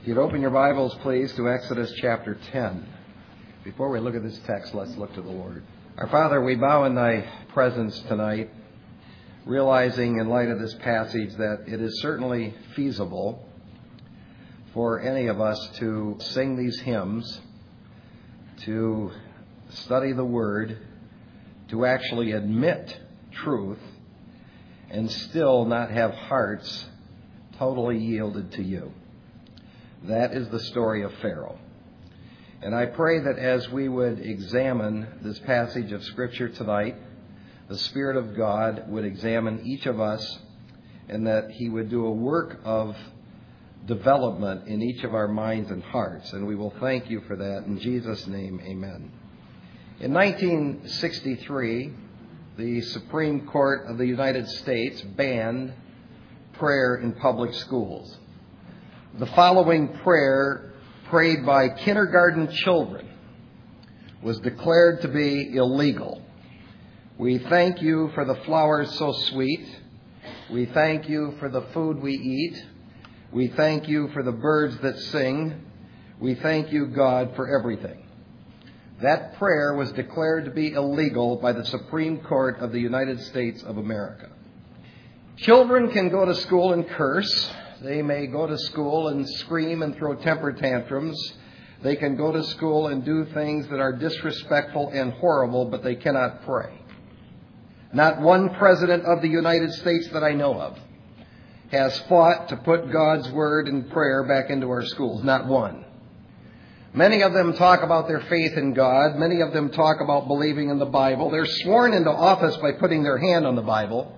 If you'd open your Bibles, please, to Exodus chapter 10. Before we look at this text, let's look to the Lord. Our Father, we bow in Thy presence tonight, realizing in light of this passage that it is certainly feasible for any of us to sing these hymns, to study the Word, to actually admit truth, and still not have hearts totally yielded to You. That is the story of Pharaoh. And I pray that as we would examine this passage of Scripture tonight, the Spirit of God would examine each of us, and that He would do a work of development in each of our minds and hearts. And we will thank You for that. In Jesus' name, amen. In 1963, the Supreme Court of the United States banned prayer in public schools. The following prayer, prayed by kindergarten children, was declared to be illegal. We thank You for the flowers so sweet. We thank You for the food we eat. We thank You for the birds that sing. We thank You, God, for everything. That prayer was declared to be illegal by the Supreme Court of the United States of America. Children can go to school and curse. They may go to school and scream and throw temper tantrums. They can go to school and do things that are disrespectful and horrible, but they cannot pray. Not one president of the United States that I know of has fought to put God's Word and prayer back into our schools. Not one. Many of them talk about their faith in God. Many of them talk about believing in the Bible. They're sworn into office by putting their hand on the Bible.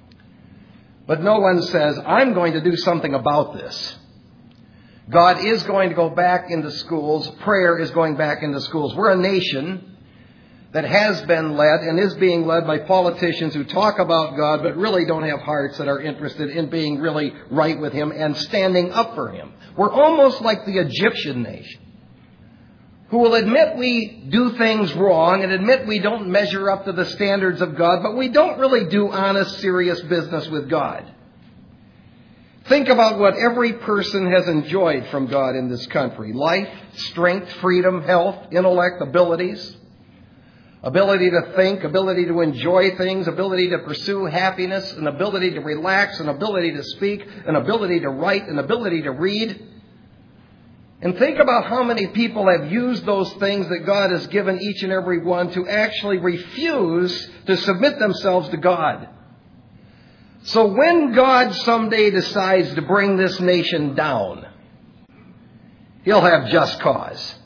But no one says, I'm going to do something about this. God is going to go back into schools. Prayer is going back into schools. We're a nation that has been led and is being led by politicians who talk about God but really don't have hearts that are interested in being really right with Him and standing up for Him. We're almost like the Egyptian nation, who will admit we do things wrong and admit we don't measure up to the standards of God, but we don't really do honest, serious business with God. Think about what every person has enjoyed from God in this country: life, strength, freedom, health, intellect, abilities, ability to think, ability to enjoy things, ability to pursue happiness, an ability to relax, an ability to speak, an ability to write, an ability to read. And think about how many people have used those things that God has given each and every one to actually refuse to submit themselves to God. So when God someday decides to bring this nation down, He'll have just cause.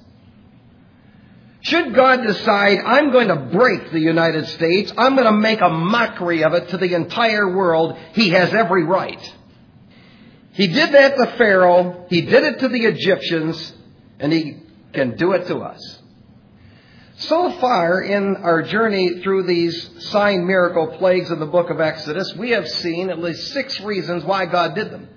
Should God decide, I'm going to break the United States, I'm going to make a mockery of it to the entire world, He has every right. He did that to Pharaoh, He did it to the Egyptians, and He can do it to us. So far in our journey through these sign, miracle, plagues of the book of Exodus, we have seen at least 6 reasons why God did them.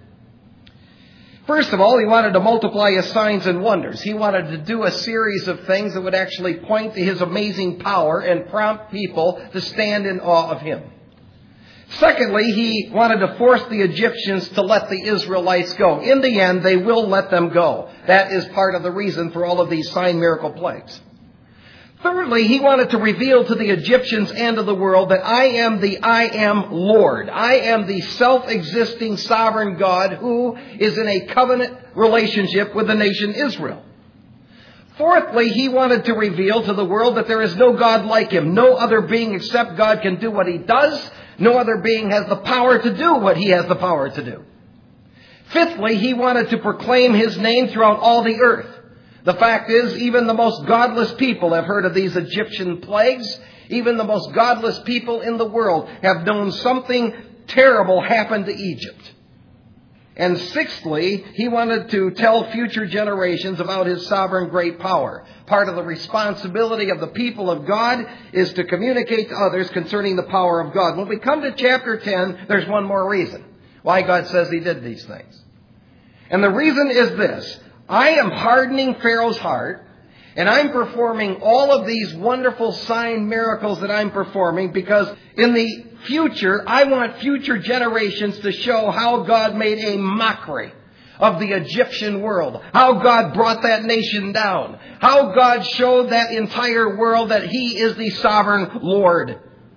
First of all, He wanted to multiply His signs and wonders. He wanted to do a series of things that would actually point to His amazing power and prompt people to stand in awe of Him. Secondly, He wanted to force the Egyptians to let the Israelites go. In the end, they will let them go. That is part of the reason for all of these sign, miracle, plagues. Thirdly, He wanted to reveal to the Egyptians and to the world that I am Lord. I am the self-existing sovereign God who is in a covenant relationship with the nation Israel. Fourthly, He wanted to reveal to the world that there is no God like Him. No other being except God can do what He does. No other being has the power to do what He has the power to do. Fifthly, He wanted to proclaim His name throughout all the earth. The fact is, even the most godless people have heard of these Egyptian plagues. Even the most godless people in the world have known something terrible happened to Egypt. And sixthly, He wanted to tell future generations about His sovereign great power. Part of the responsibility of the people of God is to communicate to others concerning the power of God. When we come to chapter 10, there's one more reason why God says He did these things. And the reason is this: I am hardening Pharaoh's heart, and I'm performing all of these wonderful sign miracles that I'm performing because in the future, I want future generations to show how God made a mockery of the Egyptian world. How God brought that nation down. How God showed that entire world that He is the sovereign Lord.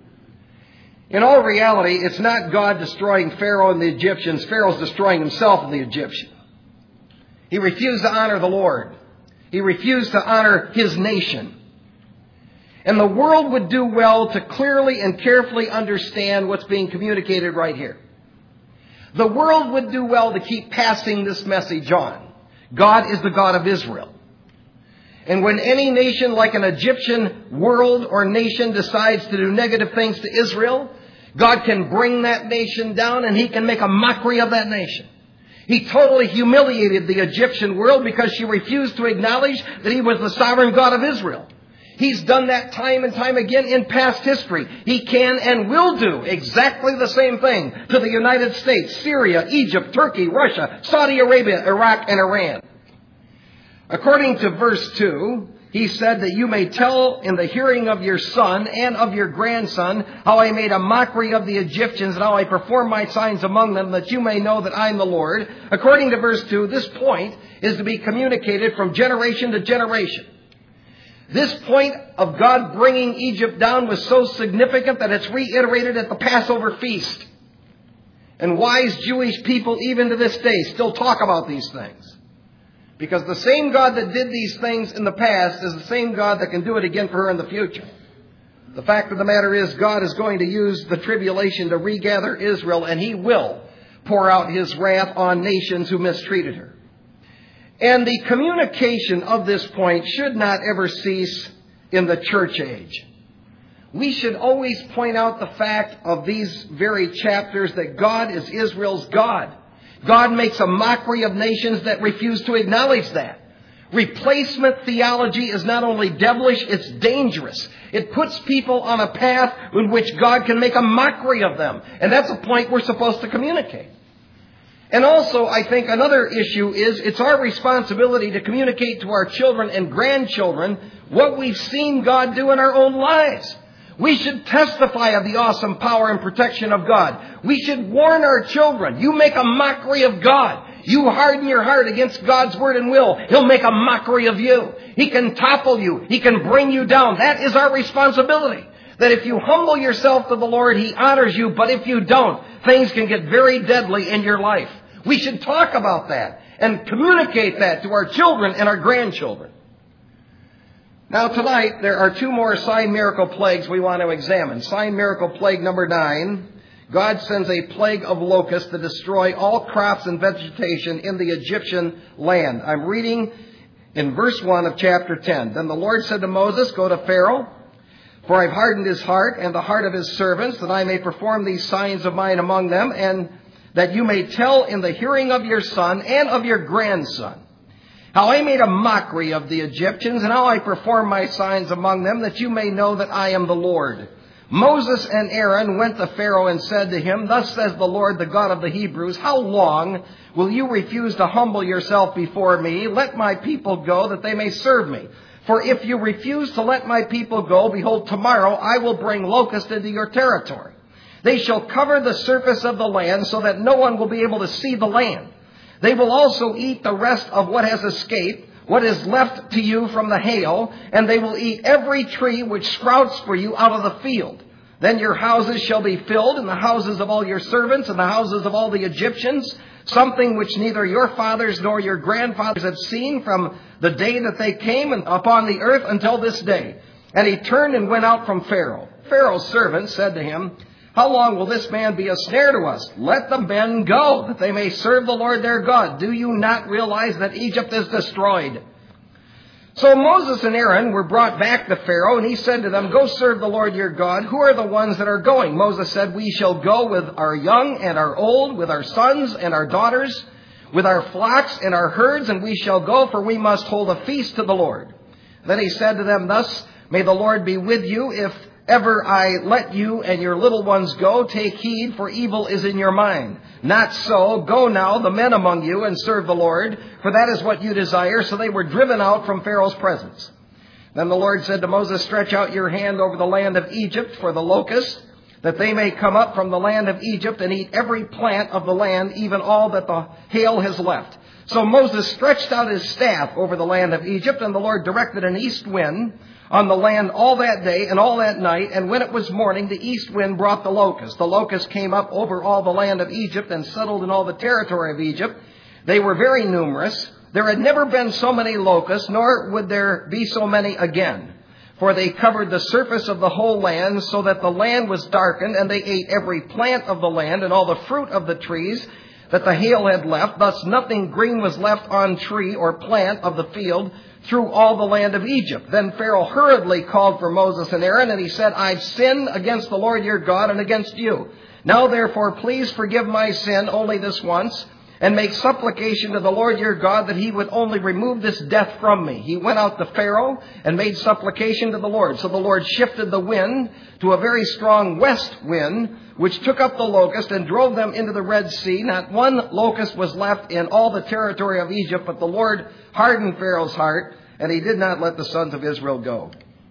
In all reality, it's not God destroying Pharaoh and the Egyptians. Pharaoh's destroying himself and the Egyptians. He refused to honor the Lord. He refused to honor His nation. And the world would do well to clearly and carefully understand what's being communicated right here. The world would do well to keep passing this message on. God is the God of Israel. And when any nation like an Egyptian world or nation decides to do negative things to Israel, God can bring that nation down and He can make a mockery of that nation. He totally humiliated the Egyptian world because she refused to acknowledge that He was the sovereign God of Israel. He's done that time and time again in past history. He can and will do exactly the same thing to the United States, Syria, Egypt, Turkey, Russia, Saudi Arabia, Iraq, and Iran. According to verse 2, He said that you may tell in the hearing of your son and of your grandson how I made a mockery of the Egyptians and how I performed my signs among them, that you may know that I am the Lord. According to verse 2, this point is to be communicated from generation to generation. This point of God bringing Egypt down was so significant that it's reiterated at the Passover feast. And wise Jewish people, even to this day, still talk about these things. Because the same God that did these things in the past is the same God that can do it again for her in the future. The fact of the matter is, God is going to use the tribulation to regather Israel, and He will pour out His wrath on nations who mistreated her. And the communication of this point should not ever cease in the church age. We should always point out the fact of these very chapters that God is Israel's God. God makes a mockery of nations that refuse to acknowledge that. Replacement theology is not only devilish, it's dangerous. It puts people on a path in which God can make a mockery of them. And that's a point we're supposed to communicate. And also, I think another issue is it's our responsibility to communicate to our children and grandchildren what we've seen God do in our own lives. We should testify of the awesome power and protection of God. We should warn our children. You make a mockery of God. You harden your heart against God's word and will. He'll make a mockery of you. He can topple you. He can bring you down. That is our responsibility. That if you humble yourself to the Lord, He honors you. But if you don't, things can get very deadly in your life. We should talk about that and communicate that to our children and our grandchildren. Now tonight, there are two more sign miracle plagues we want to examine. Sign miracle plague number 9. God sends a plague of locusts to destroy all crops and vegetation in the Egyptian land. I'm reading in verse 1 of chapter 10. Then the Lord said to Moses, go to Pharaoh, for I've hardened his heart and the heart of his servants, that I may perform these signs of mine among them, and that you may tell in the hearing of your son and of your grandson how I made a mockery of the Egyptians and how I performed my signs among them, that you may know that I am the Lord. Moses and Aaron went to Pharaoh and said to him, thus says the Lord, the God of the Hebrews, how long will you refuse to humble yourself before me? Let my people go, that they may serve me. For if you refuse to let my people go, behold, tomorrow I will bring locusts into your territory. They shall cover the surface of the land so that no one will be able to see the land. They will also eat the rest of what has escaped, what is left to you from the hail, and they will eat every tree which sprouts for you out of the field. Then your houses shall be filled, and the houses of all your servants, and the houses of all the Egyptians, something which neither your fathers nor your grandfathers have seen from the day that they came upon the earth until this day. And he turned and went out from Pharaoh. Pharaoh's servants said to him, how long will this man be a snare to us? Let the men go, that they may serve the Lord their God. Do you not realize that Egypt is destroyed? So Moses and Aaron were brought back to Pharaoh, and he said to them, go serve the Lord your God. Who are the ones that are going? Moses said, we shall go with our young and our old, with our sons and our daughters, with our flocks and our herds, and we shall go, for we must hold a feast to the Lord. Then he said to them, thus may the Lord be with you, if ever I let you and your little ones go. Take heed, for evil is in your mind. Not so. Go now, the men among you, and serve the Lord, for that is what you desire. So they were driven out from Pharaoh's presence. Then the Lord said to Moses, stretch out your hand over the land of Egypt for the locusts, that they may come up from the land of Egypt and eat every plant of the land, even all that the hail has left. So Moses stretched out his staff over the land of Egypt, and the Lord directed an east wind on the land all that day and all that night. And when it was morning, the east wind brought the locust. The locust came up over all the land of Egypt and settled in all the territory of Egypt. They were very numerous. There had never been so many locusts, nor would there be so many again. For they covered the surface of the whole land, so that the land was darkened, and they ate every plant of the land and all the fruit of the trees that the hail had left. Thus nothing green was left on tree or plant of the field through all the land of Egypt. Then Pharaoh hurriedly called for Moses and Aaron, and he said, I've sinned against the Lord your God and against you. Now therefore please forgive my sin only this once, and make supplication to the Lord your God that he would only remove this death from me. He went out to Pharaoh and made supplication to the Lord. So the Lord shifted the wind to a very strong west wind, which took up the locust and drove them into the Red Sea. Not one locust was left in all the territory of Egypt, but the Lord hardened Pharaoh's heart, and he did not let the sons of Israel go.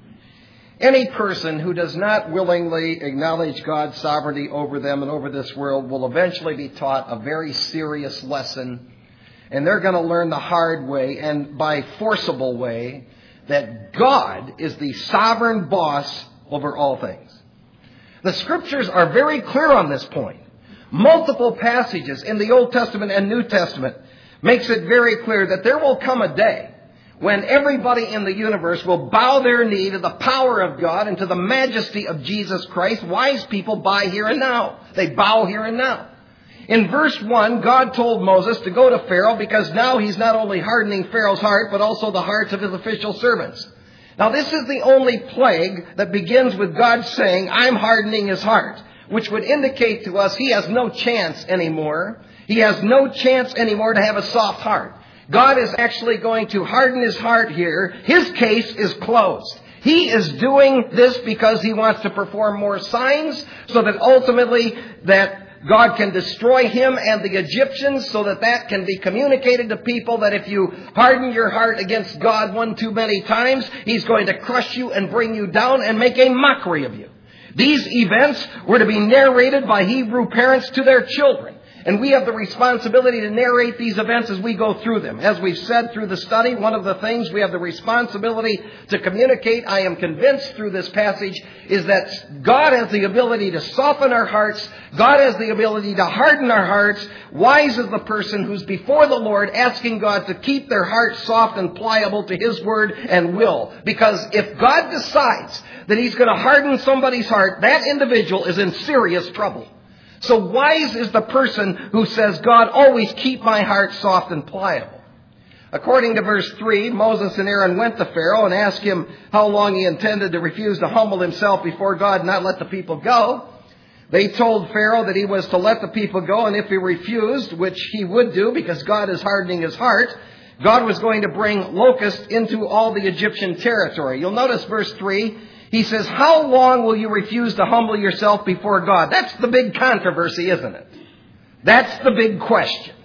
Any person who does not willingly acknowledge God's sovereignty over them and over this world will eventually be taught a very serious lesson. And they're going to learn the hard way and by forcible way that God is the sovereign boss over all things. The scriptures are very clear on this point. Multiple passages in the Old Testament and New Testament makes it very clear that there will come a day when everybody in the universe will bow their knee to the power of God and to the majesty of Jesus Christ. Wise people bow here and now. They bow here and now. In verse 1, God told Moses to go to Pharaoh because now he's not only hardening Pharaoh's heart, but also the hearts of his official servants. Now this is the only plague that begins with God saying, I'm hardening his heart, which would indicate to us he has no chance anymore. He has no chance anymore to have a soft heart. God is actually going to harden his heart here. His case is closed. He is doing this because he wants to perform more signs so that ultimately that God can destroy him and the Egyptians, so that that can be communicated to people that if you harden your heart against God one too many times, he's going to crush you and bring you down and make a mockery of you. These events were to be narrated by Hebrew parents to their children. And we have the responsibility to narrate these events as we go through them. As we've said through the study, one of the things we have the responsibility to communicate, I am convinced through this passage, is that God has the ability to soften our hearts. God has the ability to harden our hearts. Wise is the person who's before the Lord asking God to keep their hearts soft and pliable to his word and will. Because if God decides that he's going to harden somebody's heart, that individual is in serious trouble. So wise is the person who says, God, always keep my heart soft and pliable. According to verse 3, Moses and Aaron went to Pharaoh and asked him how long he intended to refuse to humble himself before God and not let the people go. They told Pharaoh that he was to let the people go, and if he refused, which he would do because God is hardening his heart, God was going to bring locusts into all the Egyptian territory. You'll notice verse 3. He says, how long will you refuse to humble yourself before God? That's the big controversy, isn't it? That's the big question.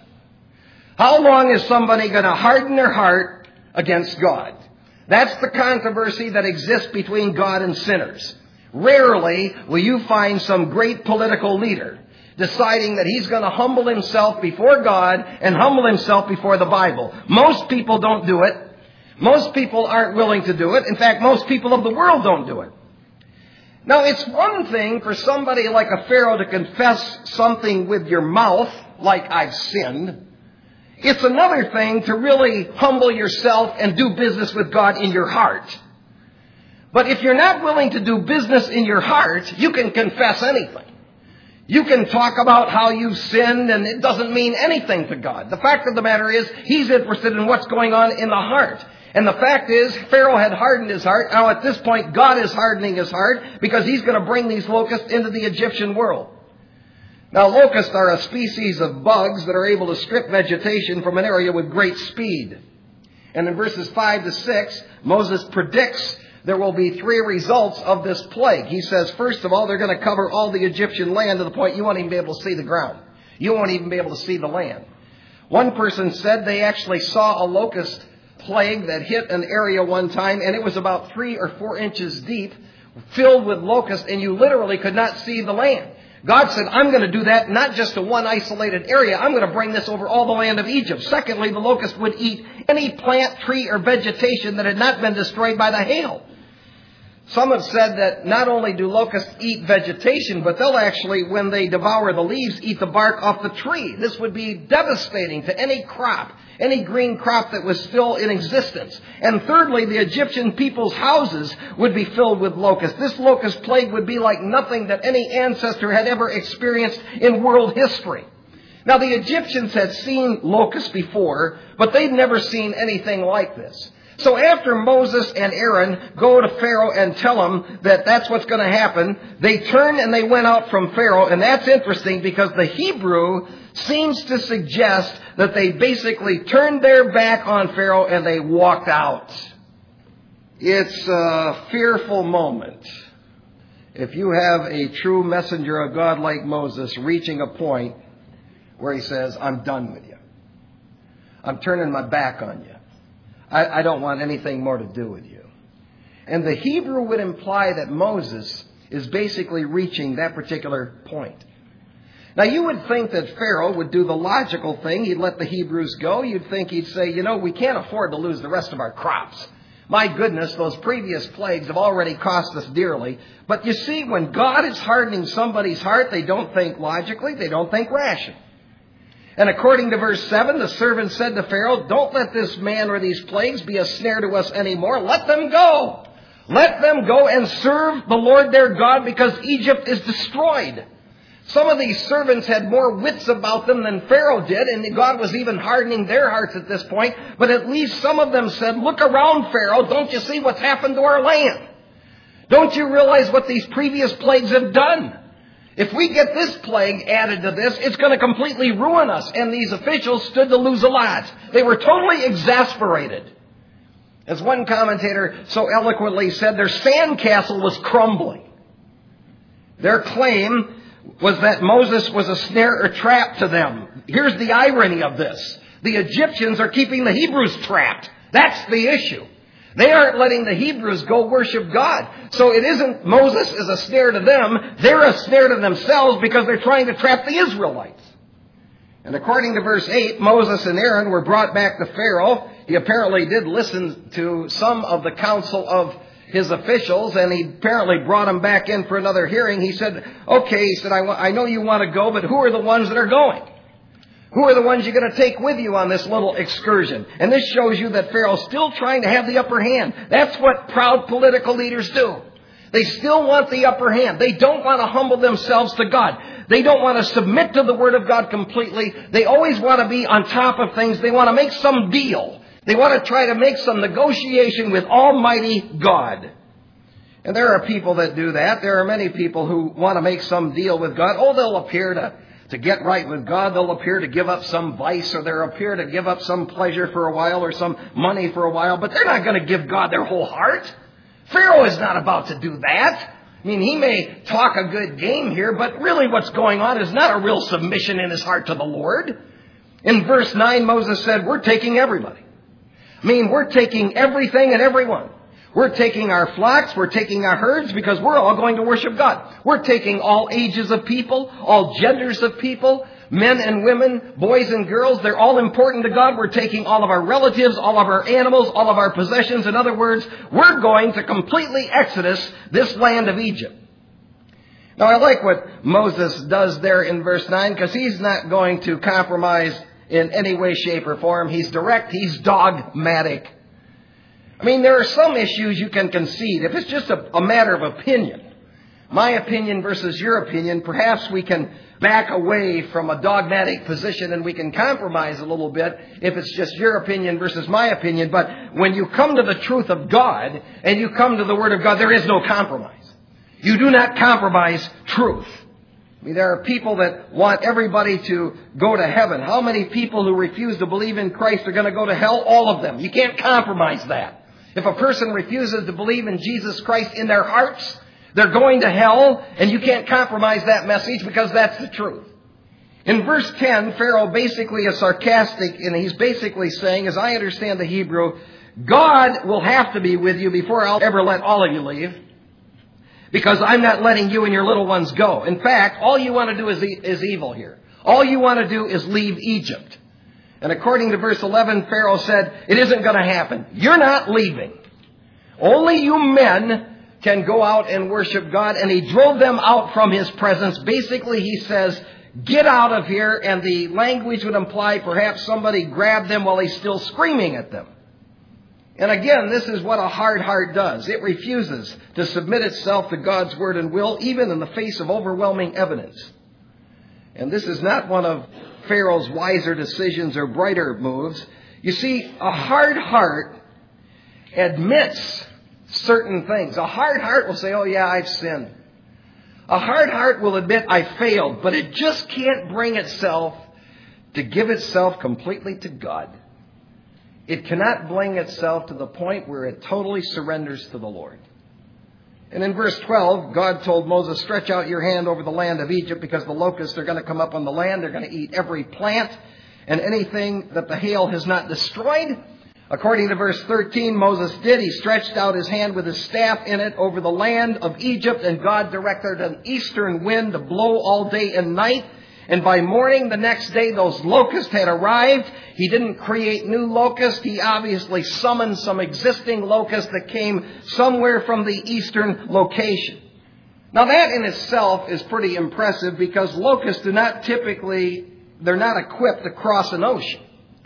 How long is somebody going to harden their heart against God? That's the controversy that exists between God and sinners. Rarely will you find some great political leader deciding that he's going to humble himself before God and humble himself before the Bible. Most people don't do it. Most people aren't willing to do it. In fact, most people of the world don't do it. Now, it's one thing for somebody like a Pharaoh to confess something with your mouth, like I've sinned. It's another thing to really humble yourself and do business with God in your heart. But if you're not willing to do business in your heart, you can confess anything. You can talk about how you've sinned, and it doesn't mean anything to God. The fact of the matter is, he's interested in what's going on in the heart. And the fact is, Pharaoh had hardened his heart. Now at this point, God is hardening his heart because he's going to bring these locusts into the Egyptian world. Now locusts are a species of bugs that are able to strip vegetation from an area with great speed. And in verses 5 to 6, Moses predicts there will be 3 results of this plague. He says, first of all, they're going to cover all the Egyptian land to the point you won't even be able to see the ground. You won't even be able to see the land. One person said they actually saw a locust plague that hit an area one time, and it was about 3 or 4 inches deep, filled with locusts, and you literally could not see the land. God said, I'm going to do that not just to one isolated area. I'm going to bring this over all the land of Egypt. Secondly, the locust would eat any plant, tree, or vegetation that had not been destroyed by the hail. Some have said that not only do locusts eat vegetation, but they'll actually, when they devour the leaves, eat the bark off the tree. This would be devastating to any crop, any green crop that was still in existence. And thirdly, the Egyptian people's houses would be filled with locusts. This locust plague would be like nothing that any ancestor had ever experienced in world history. Now, the Egyptians had seen locusts before, but they'd never seen anything like this. So after Moses and Aaron go to Pharaoh and tell him that that's what's going to happen, they turn and they went out from Pharaoh. And that's interesting because the Hebrew seems to suggest that they basically turned their back on Pharaoh and they walked out. It's a fearful moment. If you have a true messenger of God like Moses reaching a point where he says, I'm done with you. I'm turning my back on you. I don't want anything more to do with you. And the Hebrew would imply that Moses is basically reaching that particular point. Now, you would think that Pharaoh would do the logical thing. He'd let the Hebrews go. You'd think he'd say, we can't afford to lose the rest of our crops. My goodness, those previous plagues have already cost us dearly. But you see, when God is hardening somebody's heart, they don't think logically. They don't think rationally. And according to verse 7, the servant said to Pharaoh, don't let this man or these plagues be a snare to us anymore. Let them go. Let them go and serve the Lord their God because Egypt is destroyed. Some of these servants had more wits about them than Pharaoh did, and God was even hardening their hearts at this point. But at least some of them said, look around, Pharaoh. Don't you see what's happened to our land? Don't you realize what these previous plagues have done? If we get this plague added to this, it's going to completely ruin us. And these officials stood to lose a lot. They were totally exasperated. As one commentator so eloquently said, their sandcastle was crumbling. Their claim was that Moses was a snare or trap to them. Here's the irony of this. The Egyptians are keeping the Hebrews trapped. That's the issue. They aren't letting the Hebrews go worship God. So it isn't Moses is a snare to them. They're a snare to themselves because they're trying to trap the Israelites. And according to verse 8, Moses and Aaron were brought back to Pharaoh. He apparently did listen to some of the counsel of his officials, and he apparently brought them back in for another hearing. He said, okay, he said, I know you want to go, but who are the ones that are going? Who are the ones you're going to take with you on this little excursion? And this shows you that Pharaoh's still trying to have the upper hand. That's what proud political leaders do. They still want the upper hand. They don't want to humble themselves to God. They don't want to submit to the Word of God completely. They always want to be on top of things. They want to make some deal. They want to try to make some negotiation with Almighty God. And there are people that do that. There are many people who want to make some deal with God. Oh, they'll appear to get right with God. They'll appear to give up some vice, or they'll appear to give up some pleasure for a while or some money for a while. But they're not going to give God their whole heart. Pharaoh is not about to do that. I mean, he may talk a good game here, but really what's going on is not a real submission in his heart to the Lord. In verse 9, Moses said, we're taking everybody. I mean, we're taking everything and everyone. We're taking our flocks, we're taking our herds, because we're all going to worship God. We're taking all ages of people, all genders of people, men and women, boys and girls. They're all important to God. We're taking all of our relatives, all of our animals, all of our possessions. In other words, we're going to completely exodus this land of Egypt. Now, I like what Moses does there in verse 9, because he's not going to compromise in any way, shape, or form. He's direct. He's dogmatic. I mean, there are some issues you can concede. If it's just a matter of opinion, my opinion versus your opinion, perhaps we can back away from a dogmatic position and we can compromise a little bit if it's just your opinion versus my opinion. But when you come to the truth of God and you come to the Word of God, there is no compromise. You do not compromise truth. I mean, there are people that want everybody to go to heaven. How many people who refuse to believe in Christ are going to go to hell? All of them. You can't compromise that. If a person refuses to believe in Jesus Christ in their hearts, they're going to hell, and you can't compromise that message because that's the truth. In verse 10, Pharaoh basically is sarcastic, and he's basically saying, as I understand the Hebrew, God will have to be with you before I'll ever let all of you leave. because I'm not letting you and your little ones go. In fact, all you want to do is evil here. All you want to do is leave Egypt. And according to verse 11, Pharaoh said, it isn't going to happen. You're not leaving. Only you men can go out and worship God. And he drove them out from his presence. Basically, he says, get out of here. And the language would imply perhaps somebody grabbed them while he's still screaming at them. And again, this is what a hard heart does. It refuses to submit itself to God's word and will, even in the face of overwhelming evidence. And this is not one of Pharaoh's wiser decisions or brighter moves. You see, a hard heart admits certain things. A hard heart will say, oh yeah, I've sinned. A hard heart will admit, I failed, but it just can't bring itself to give itself completely to God. It cannot bring itself to the point where it totally surrenders to the Lord. And in verse 12, God told Moses, stretch out your hand over the land of Egypt because the locusts are going to come up on the land. They're going to eat every plant and anything that the hail has not destroyed. According to verse 13, Moses did. He stretched out his hand with his staff in it over the land of Egypt, and God directed an eastern wind to blow all day and night. And by morning the next day, those locusts had arrived. He didn't create new locusts. He obviously summoned some existing locusts that came somewhere from the eastern location. Now that in itself is pretty impressive because locusts they're not equipped to cross an ocean.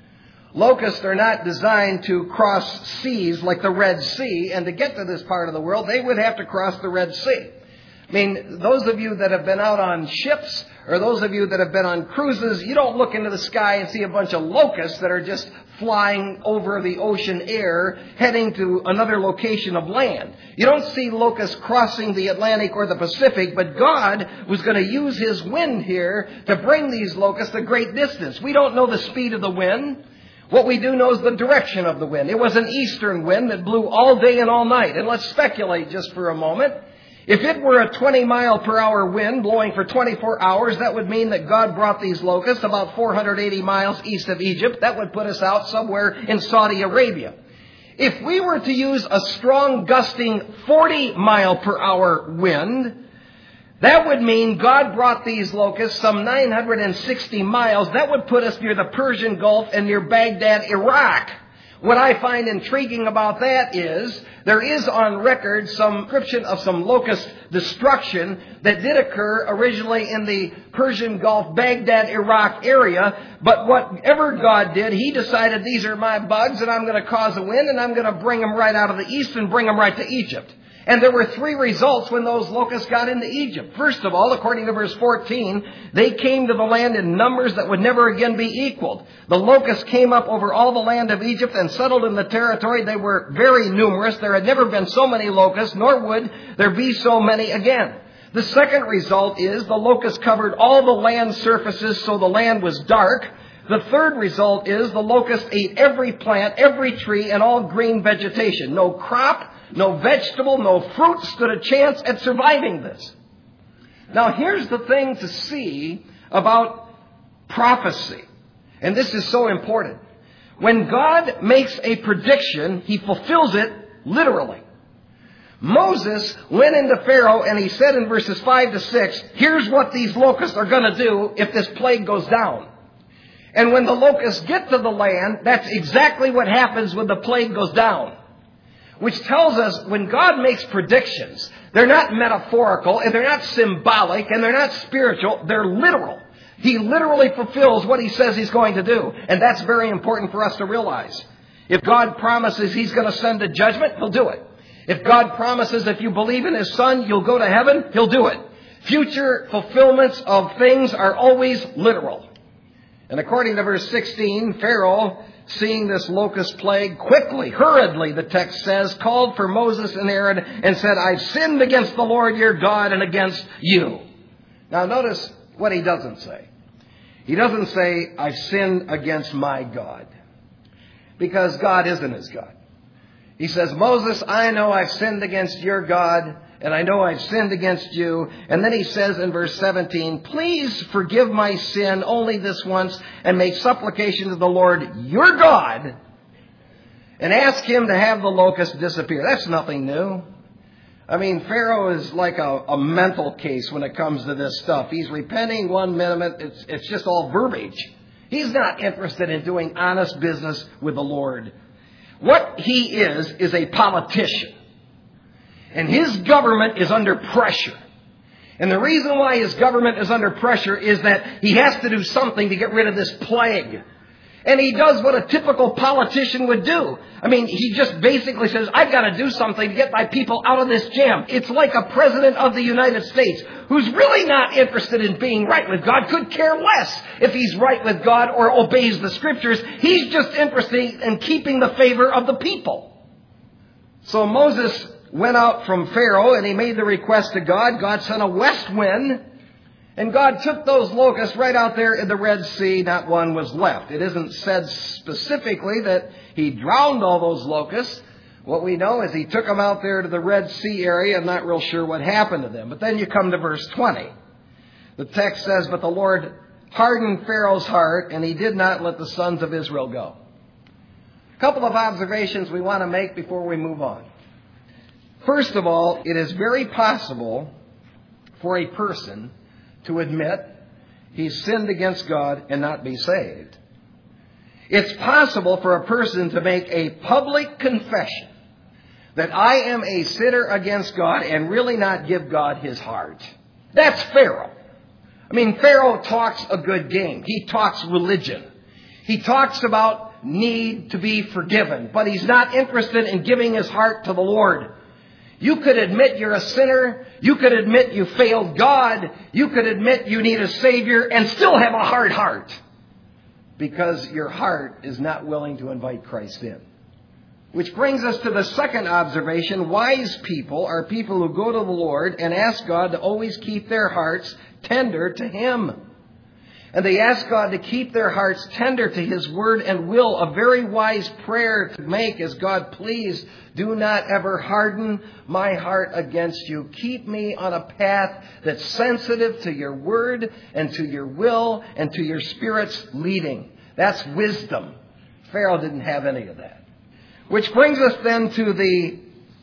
Locusts are not designed to cross seas like the Red Sea, and to get to this part of the world, they would have to cross the Red Sea. I mean, those of you that have been out on ships, or those of you that have been on cruises, you don't look into the sky and see a bunch of locusts that are just flying over the ocean air, heading to another location of land. You don't see locusts crossing the Atlantic or the Pacific, but God was going to use his wind here to bring these locusts a great distance. We don't know the speed of the wind. What we do know is the direction of the wind. It was an eastern wind that blew all day and all night. And let's speculate just for a moment. If it were a 20-mile-per-hour wind blowing for 24 hours, that would mean that God brought these locusts about 480 miles east of Egypt. That would put us out somewhere in Saudi Arabia. If we were to use a strong, gusting 40-mile-per-hour wind, that would mean God brought these locusts some 960 miles. That would put us near the Persian Gulf and near Baghdad, Iraq. What I find intriguing about that is there is on record some description of some locust destruction that did occur originally in the Persian Gulf, Baghdad, Iraq area. But whatever God did, he decided these are my bugs and I'm going to cause a wind and I'm going to bring them right out of the east and bring them right to Egypt. And there were three results when those locusts got into Egypt. First of all, according to verse 14, they came to the land in numbers that would never again be equaled. The locusts came up over all the land of Egypt and settled in the territory. They were very numerous. There had never been so many locusts, nor would there be so many again. The second result is the locusts covered all the land surfaces, so the land was dark. The third result is the locusts ate every plant, every tree, and all green vegetation. No crop, no vegetable, no fruit stood a chance at surviving this. Now here's the thing to see about prophecy. And this is so important. When God makes a prediction, he fulfills it literally. Moses went into Pharaoh and he said in verses 5 to 6, here's what these locusts are going to do if this plague goes down. And when the locusts get to the land, that's exactly what happens when the plague goes down. Which tells us when God makes predictions, they're not metaphorical and they're not symbolic and they're not spiritual, they're literal. He literally fulfills what he says he's going to do. And that's very important for us to realize. If God promises he's going to send a judgment, he'll do it. If God promises if you believe in his son, you'll go to heaven, he'll do it. Future fulfillments of things are always literal. And according to verse 16, Pharaoh, seeing this locust plague, quickly, hurriedly, the text says, called for Moses and Aaron and said, I've sinned against the Lord your God and against you. Now notice what he doesn't say. He doesn't say, I've sinned against my God. Because God isn't his God. He says, Moses, I know I've sinned against your God, and I know I've sinned against you. And then he says in verse 17, please forgive my sin only this once and make supplication to the Lord your God and ask him to have the locusts disappear. That's nothing new. I mean, Pharaoh is like a mental case when it comes to this stuff. He's repenting one minute. It's just all verbiage. He's not interested in doing honest business with the Lord. What he is a politician. And his government is under pressure. And the reason why his government is under pressure is that he has to do something to get rid of this plague. And he does what a typical politician would do. I mean, he just basically says, I've got to do something to get my people out of this jam. It's like a president of the United States who's really not interested in being right with God, could care less if he's right with God or obeys the Scriptures. He's just interested in keeping the favor of the people. So Moses went out from Pharaoh and he made the request to God. God sent a west wind. And God took those locusts right out there in the Red Sea. Not one was left. It isn't said specifically that he drowned all those locusts. What we know is he took them out there to the Red Sea area. I'm not real sure what happened to them. But then you come to verse 20. The text says, but the Lord hardened Pharaoh's heart, and he did not let the sons of Israel go. A couple of observations we want to make before we move on. First of all, it is very possible for a person to admit he's sinned against God and not be saved. It's possible for a person to make a public confession that I am a sinner against God and really not give God his heart. That's Pharaoh. I mean, Pharaoh talks a good game. He talks religion. He talks about need to be forgiven, but he's not interested in giving his heart to the Lord. You could admit you're a sinner. You could admit you failed God. You could admit you need a Savior and still have a hard heart because your heart is not willing to invite Christ in. Which brings us to the second observation. Wise people are people who go to the Lord and ask God to always keep their hearts tender to Him. And they ask God to keep their hearts tender to His word and will. A very wise prayer to make is, God, please do not ever harden my heart against you. Keep me on a path that's sensitive to your word and to your will and to your Spirit's leading. That's wisdom. Pharaoh didn't have any of that. Which brings us then to the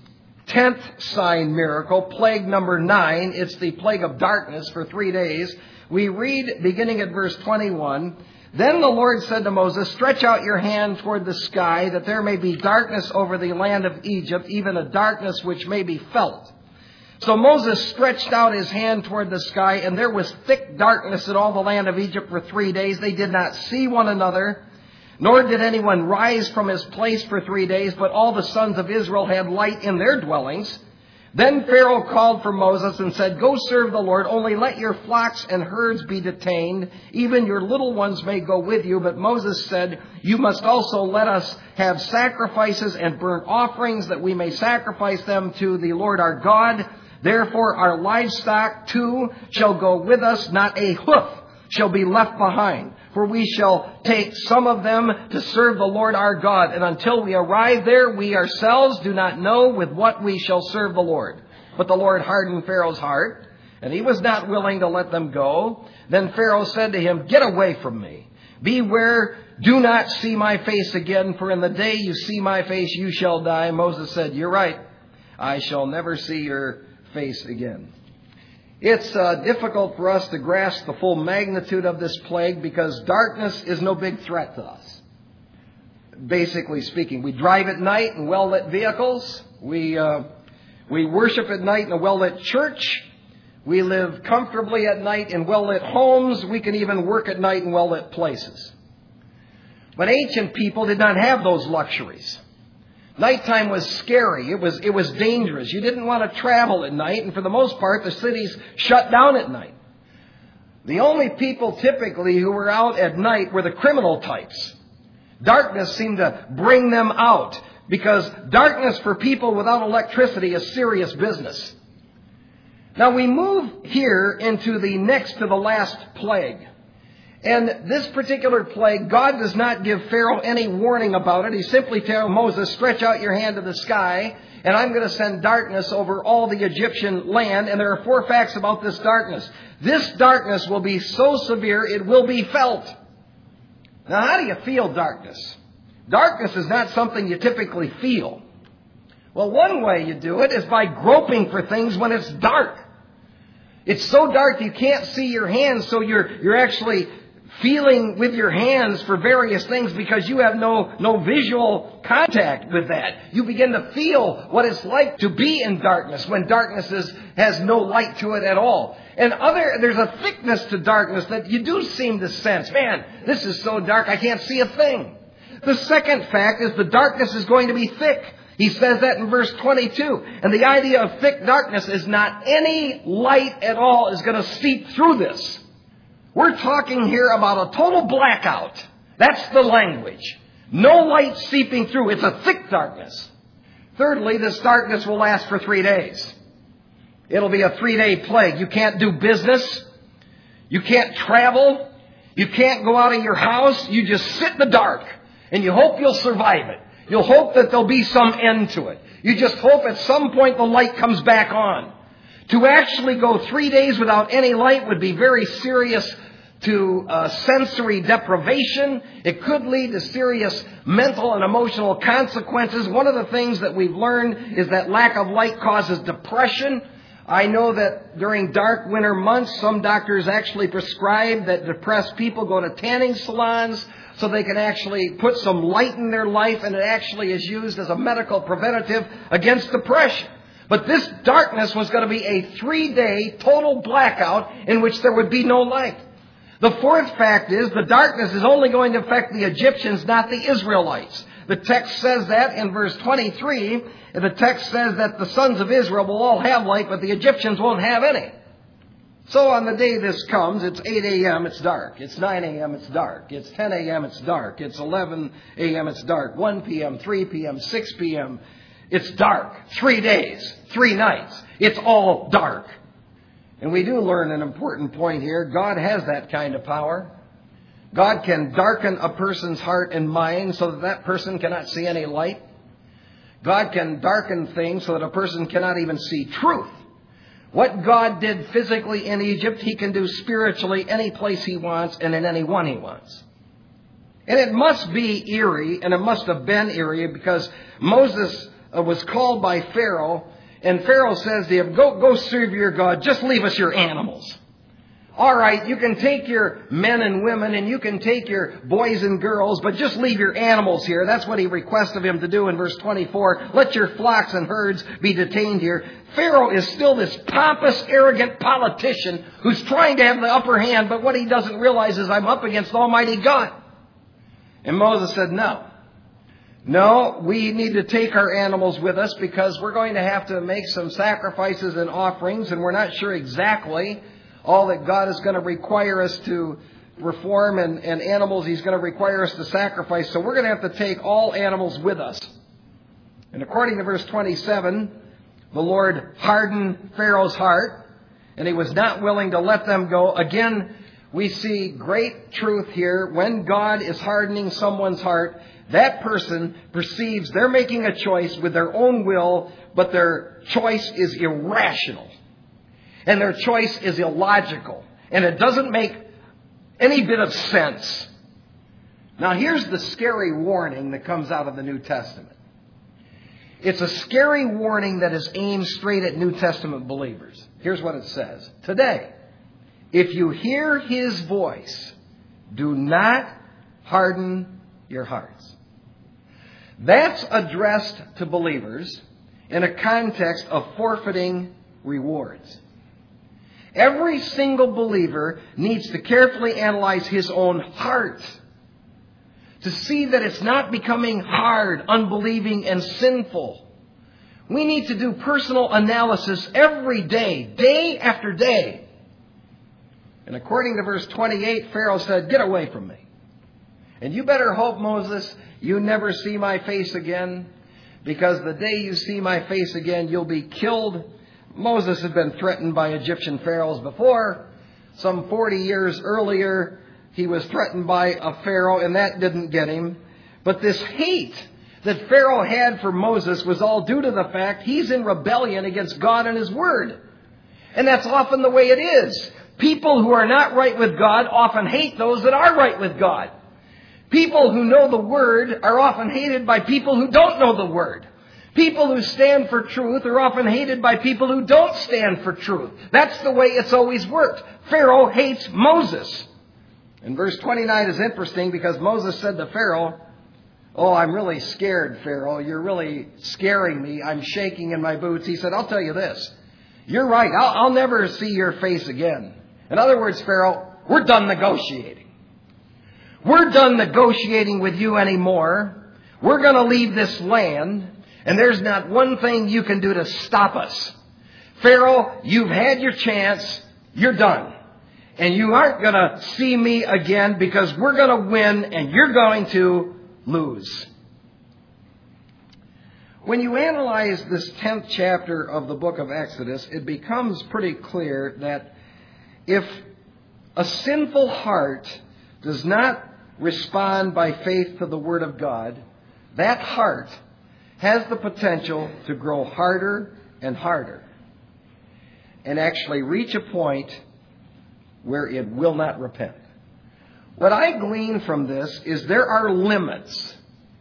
10th sign miracle, plague number 9. It's the plague of darkness for 3 days. We read, beginning at verse 21, Then the Lord said to Moses, Stretch out your hand toward the sky, that there may be darkness over the land of Egypt, even a darkness which may be felt. So Moses stretched out his hand toward the sky, and there was thick darkness in all the land of Egypt for 3 days. They did not see one another, nor did anyone rise from his place for 3 days, but all the sons of Israel had light in their dwellings. Then Pharaoh called for Moses and said, Go serve the Lord, only let your flocks and herds be detained. Even your little ones may go with you. But Moses said, You must also let us have sacrifices and burnt offerings, that we may sacrifice them to the Lord our God. Therefore our livestock too shall go with us, not a hoof shall be left behind. For we shall take some of them to serve the Lord our God. And until we arrive there, we ourselves do not know with what we shall serve the Lord. But the Lord hardened Pharaoh's heart, and he was not willing to let them go. Then Pharaoh said to him, Get away from me. Beware, do not see my face again, for in the day you see my face, you shall die. Moses said, You're right. I shall never see your face again. It's difficult for us to grasp the full magnitude of this plague because darkness is no big threat to us. Basically speaking, we drive at night in well-lit vehicles. We worship at night in a well-lit church. We live comfortably at night in well-lit homes. We can even work at night in well-lit places. But ancient people did not have those luxuries. Nighttime was scary. It was dangerous. You didn't want to travel at night, and for the most part, the cities shut down at night. The only people typically who were out at night were the criminal types. Darkness seemed to bring them out, because darkness for people without electricity is serious business. Now we move here into the next to the last plague. And this particular plague, God does not give Pharaoh any warning about it. He simply tells Moses, Stretch out your hand to the sky, and I'm going to send darkness over all the Egyptian land. And there are 4 facts about this darkness. This darkness will be so severe, it will be felt. Now, how do you feel darkness? Darkness is not something you typically feel. Well, one way you do it is by groping for things when it's dark. It's so dark you can't see your hands, so you're actually feeling with your hands for various things because you have no visual contact with that. You begin to feel what it's like to be in darkness when darkness has no light to it at all. And there's a thickness to darkness that you do seem to sense. Man, this is so dark I can't see a thing. The second fact is the darkness is going to be thick. He says that in verse 22. And the idea of thick darkness is not any light at all is going to seep through this. We're talking here about a total blackout. That's the language. No light seeping through. It's a thick darkness. Thirdly, this darkness will last for 3 days. It'll be a 3-day plague. You can't do business. You can't travel. You can't go out of your house. You just sit in the dark. And you hope you'll survive it. You'll hope that there'll be some end to it. You just hope at some point the light comes back on. To actually go 3 days without any light would be very serious to sensory deprivation. It could lead to serious mental and emotional consequences. One of the things that we've learned is that lack of light causes depression. I know that during dark winter months, some doctors actually prescribe that depressed people go to tanning salons so they can actually put some light in their life, and it actually is used as a medical preventative against depression. But this darkness was going to be a 3-day total blackout in which there would be no light. The fourth fact is the darkness is only going to affect the Egyptians, not the Israelites. The text says that in verse 23. The text says that the sons of Israel will all have light, but the Egyptians won't have any. So on the day this comes, it's 8 a.m., it's dark. It's 9 a.m., it's dark. It's 10 a.m., it's dark. It's 11 a.m., it's dark. 1 p.m., 3 p.m., 6 p.m., it's dark. 3 days, 3 nights. It's all dark. And we do learn an important point here. God has that kind of power. God can darken a person's heart and mind so that that person cannot see any light. God can darken things so that a person cannot even see truth. What God did physically in Egypt, He can do spiritually any place He wants and in any one He wants. And it must be eerie, and it must have been eerie, because Moses was called by Pharaoh, and Pharaoh says to him, go serve your God, just leave us your animals. All right, you can take your men and women, and you can take your boys and girls, but just leave your animals here. That's what he requests of him to do in verse 24. Let your flocks and herds be detained here. Pharaoh is still this pompous, arrogant politician who's trying to have the upper hand, but what he doesn't realize is I'm up against Almighty God. And Moses said, No, we need to take our animals with us because we're going to have to make some sacrifices and offerings, and we're not sure exactly all that God is going to require us to perform and animals He's going to require us to sacrifice. So we're going to have to take all animals with us. And according to verse 27, the Lord hardened Pharaoh's heart, and he was not willing to let them go. Again, we see great truth here. When God is hardening someone's heart, that person perceives they're making a choice with their own will, but their choice is irrational. And their choice is illogical. And it doesn't make any bit of sense. Now here's the scary warning that comes out of the New Testament. It's a scary warning that is aimed straight at New Testament believers. Here's what it says. Today, if you hear His voice, do not harden your hearts. That's addressed to believers in a context of forfeiting rewards. Every single believer needs to carefully analyze his own heart to see that it's not becoming hard, unbelieving, and sinful. We need to do personal analysis every day, day after day. And according to verse 28, Pharaoh said, "Get away from me. And you better hope, Moses, you never see my face again, because the day you see my face again, you'll be killed." Moses had been threatened by Egyptian pharaohs before. Some 40 years earlier, he was threatened by a pharaoh, and that didn't get him. But this hate that Pharaoh had for Moses was all due to the fact he's in rebellion against God and His Word. And that's often the way it is. People who are not right with God often hate those that are right with God. People who know the Word are often hated by people who don't know the Word. People who stand for truth are often hated by people who don't stand for truth. That's the way it's always worked. Pharaoh hates Moses. And verse 29 is interesting because Moses said to Pharaoh, "Oh, I'm really scared, Pharaoh. You're really scaring me. I'm shaking in my boots." He said, "I'll tell you this. You're right. I'll never see your face again." In other words, Pharaoh, we're done negotiating. We're done negotiating with you anymore. We're going to leave this land, and there's not one thing you can do to stop us. Pharaoh, you've had your chance. You're done. And you aren't going to see me again because we're going to win and you're going to lose. When you analyze this 10th chapter of the book of Exodus, it becomes pretty clear that if a sinful heart does not respond by faith to the Word of God, that heart has the potential to grow harder and harder and actually reach a point where it will not repent. What I glean from this is there are limits.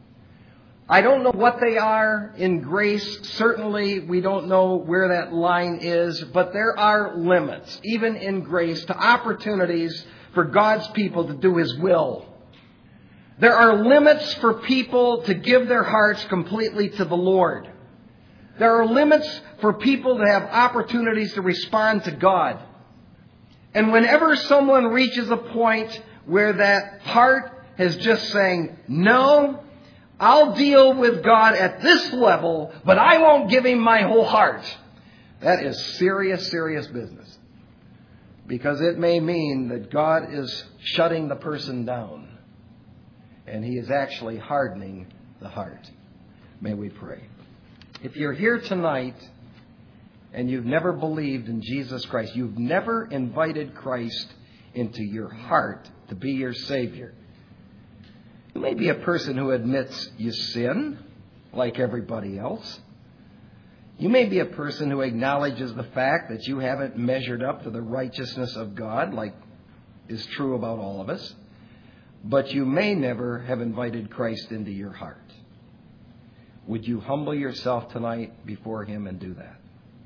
I don't know what they are in grace. Certainly, we don't know where that line is, but there are limits, even in grace, to opportunities for God's people to do His will. There are limits for people to give their hearts completely to the Lord. There are limits for people to have opportunities to respond to God. And whenever someone reaches a point where that heart is just saying, "No, I'll deal with God at this level, but I won't give Him my whole heart," that is serious, serious business. Because it may mean that God is shutting the person down. And He is actually hardening the heart. May we pray. If you're here tonight and you've never believed in Jesus Christ, you've never invited Christ into your heart to be your Savior. You may be a person who admits you sin like everybody else. You may be a person who acknowledges the fact that you haven't measured up to the righteousness of God like is true about all of us. But you may never have invited Christ into your heart. Would you humble yourself tonight before Him and do that?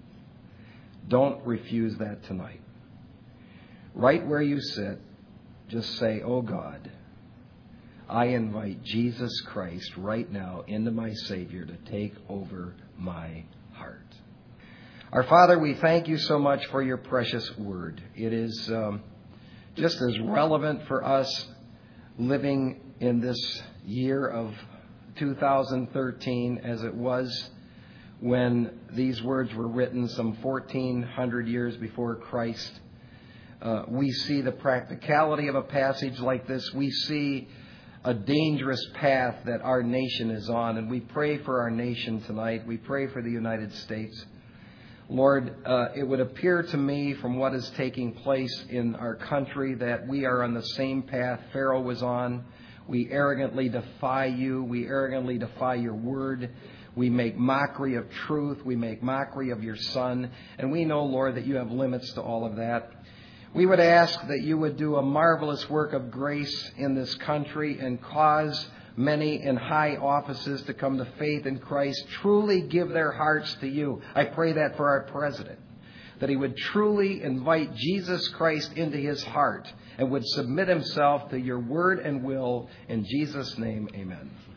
Don't refuse that tonight. Right where you sit, just say, "Oh God, I invite Jesus Christ right now into my Savior to take over my heart." Our Father, we thank You so much for Your precious Word. It is just as relevant for us living in this year of 2013 as it was when these words were written some 1,400 years before Christ. We see the practicality of a passage like this. We see a dangerous path that our nation is on, and we pray for our nation tonight. We pray for the United States. Lord, it would appear to me from what is taking place in our country that we are on the same path Pharaoh was on. We arrogantly defy You. We arrogantly defy Your Word. We make mockery of truth. We make mockery of Your Son. And we know, Lord, that You have limits to all of that. We would ask that You would do a marvelous work of grace in this country and cause many in high offices to come to faith in Christ, truly give their hearts to You. I pray that for our president, that he would truly invite Jesus Christ into his heart and would submit himself to Your word and will. In Jesus' name, amen.